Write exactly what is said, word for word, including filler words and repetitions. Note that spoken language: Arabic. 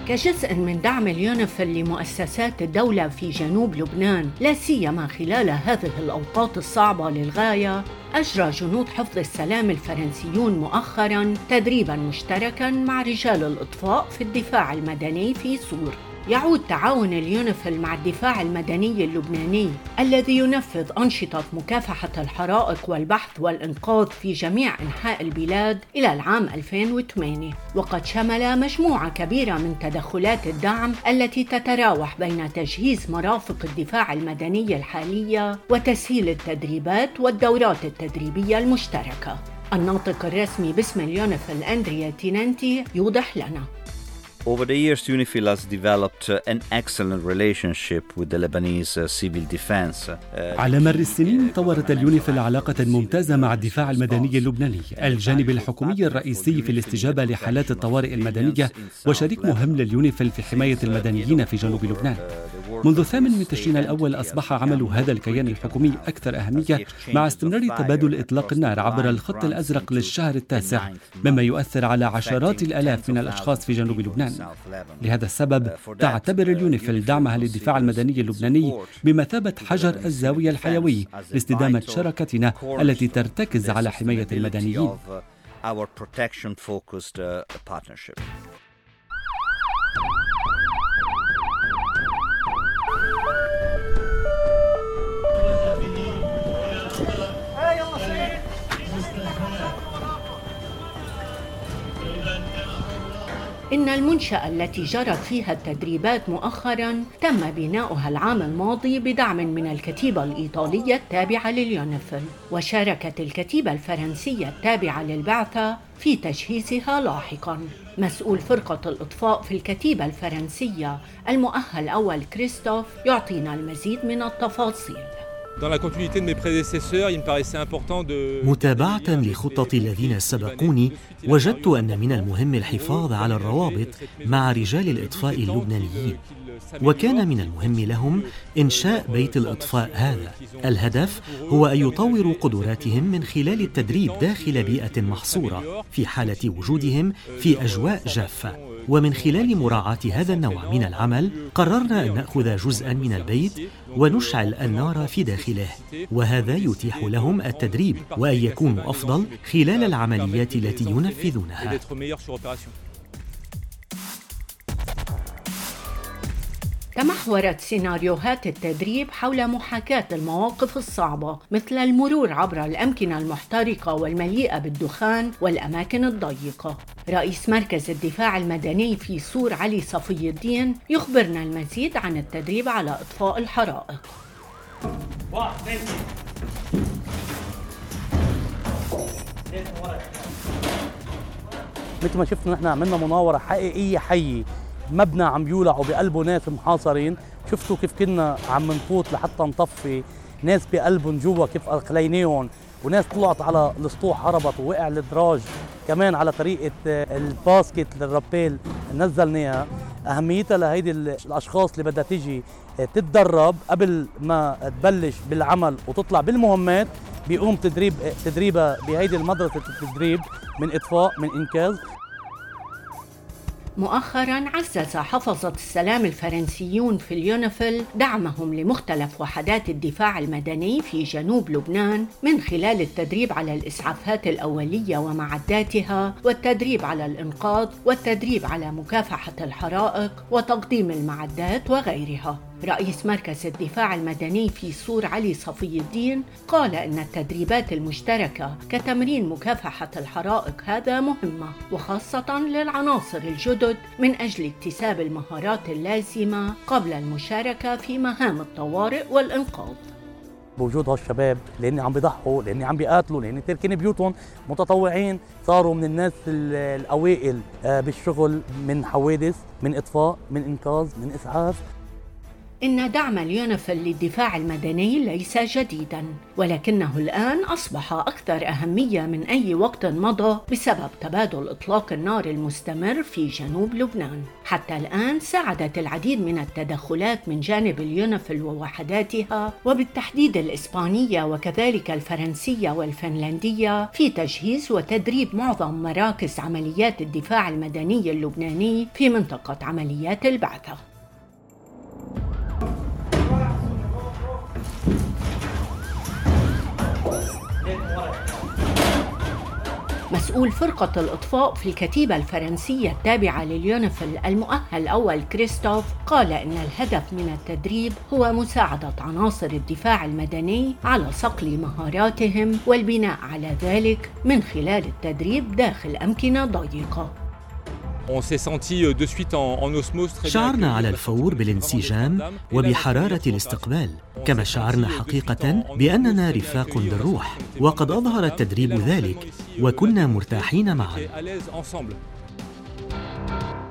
كجزء من دعم اليونيفيل لمؤسسات الدولة في جنوب لبنان، لا سيما خلال هذه الأوقات الصعبة للغاية، أجرى جنود حفظ السلام الفرنسيون مؤخراً تدريباً مشتركاً مع رجال الإطفاء في الدفاع المدني في سور. يعود تعاون اليونيفيل مع الدفاع المدني اللبناني الذي ينفذ أنشطة مكافحة الحرائق والبحث والإنقاذ في جميع أنحاء البلاد إلى العام ألفين وثمانية، وقد شمل مجموعة كبيرة من تدخلات الدعم التي تتراوح بين تجهيز مرافق الدفاع المدني الحالية وتسهيل التدريبات والدورات التدريبية المشتركة. الناطق الرسمي باسم اليونيفيل أندريا تيننتي يوضح لنا: Over the years, UNIFIL has developed uh, an excellent relationship with the Lebanese uh, civil defense. Uh, على مر السنين طورت اليونيفيل علاقة ممتازة مع الدفاع المدني اللبناني، الجانب الحكومي الرئيسي في الاستجابة لحالات الطوارئ المدنية وشريك مهم لليونيفيل في حماية المدنيين في جنوب لبنان. منذ الثامن من تشرين الأول أصبح عمل هذا الكيان الحكومي أكثر أهمية مع استمرار تبادل إطلاق النار عبر الخط الأزرق للشهر التاسع، مما يؤثر على عشرات الآلاف من الأشخاص في جنوب لبنان. لهذا السبب تعتبر اليونيفيل دعمها للدفاع المدني اللبناني بمثابة حجر الزاوية الحيوي لاستدامة شراكتنا التي ترتكز على حماية المدنيين. إن المنشأة التي جرت فيها التدريبات مؤخراً تم بناؤها العام الماضي بدعم من الكتيبة الإيطالية التابعة لليونيفيل، وشاركت الكتيبة الفرنسية التابعة للبعثة في تجهيزها لاحقاً. مسؤول فرقة الإطفاء في الكتيبة الفرنسية المؤهل أول كريستوف يعطينا المزيد من التفاصيل. متابعة لخطة الذين سبقوني، وجدت أن من المهم الحفاظ على الروابط مع رجال الإطفاء اللبنانيين، وكان من المهم لهم إنشاء بيت الإطفاء هذا. الهدف هو أن يطوروا قدراتهم من خلال التدريب داخل بيئة محصورة في حالة وجودهم في أجواء جافة. ومن خلال مراعاة هذا النوع من العمل قررنا أن نأخذ جزءاً من البيت ونشعل النار في داخله، وهذا يتيح لهم التدريب وأن يكونوا أفضل خلال العمليات التي ينفذونها. تمحورت سيناريوهات التدريب حول محاكاة المواقف الصعبة مثل المرور عبر الأمكنة المحترقة والمليئة بالدخان والأماكن الضيقة. رئيس مركز الدفاع المدني في سور علي صفي الدين يخبرنا المزيد عن التدريب على إطفاء الحرائق. مثل ما شفنا نحن عملنا مناورة حقيقية حية، مبنى عم بيولعوا بقلبه ناس محاصرين، شفتوا كيف كنا عم نفوت لحتى نطفي ناس بقلبهم جوا، كيف أقليناهم، وناس طلعت على السطوح هربت، ووقع الدراج كمان على طريقة الباسكت للرابيل نزلناها. أهميتها لهيدي الأشخاص اللي بدها تيجي تتدرب قبل ما تبلش بالعمل وتطلع بالمهمات، بيقوم تدريب تدريبها بهيدي المدرسة التدريب من إطفاء من إنقاذ. مؤخراً عزز حفظة السلام الفرنسيون في اليونيفيل دعمهم لمختلف وحدات الدفاع المدني في جنوب لبنان من خلال التدريب على الإسعافات الأولية ومعداتها، والتدريب على الإنقاذ، والتدريب على مكافحة الحرائق، وتقديم المعدات وغيرها. رئيس مركز الدفاع المدني في سور علي صفي الدين قال إن التدريبات المشتركة كتمرين مكافحة الحرائق هذا مهمة، وخاصة للعناصر الجدد من أجل اكتساب المهارات اللازمة قبل المشاركة في مهام الطوارئ والإنقاذ. بوجود هالشباب لأني عم بيضحوا، لأني عم بيقاتلوا، لأني تركين بيوتهم متطوعين، صاروا من الناس الأوائل بالشغل، من حوادث، من إطفاء، من إنقاذ، من إسعاف. إن دعم اليونيفيل للدفاع المدني ليس جديداً، ولكنه الآن أصبح أكثر أهمية من أي وقت مضى بسبب تبادل إطلاق النار المستمر في جنوب لبنان. حتى الآن ساعدت العديد من التدخلات من جانب اليونيفيل ووحداتها، وبالتحديد الإسبانية وكذلك الفرنسية والفنلندية، في تجهيز وتدريب معظم مراكز عمليات الدفاع المدني اللبناني في منطقة عمليات البعثة. مسؤول فرقة الإطفاء في الكتيبة الفرنسية التابعة لليونيفيل المؤهل أول كريستوف قال إن الهدف من التدريب هو مساعدة عناصر الدفاع المدني على صقل مهاراتهم والبناء على ذلك من خلال التدريب داخل أمكنة ضيقة. شعرنا على الفور بالانسجام وبحرارة الاستقبال، كما شعرنا حقيقة بأننا رفاق بالروح، وقد أظهر التدريب ذلك وكنا مرتاحين معا.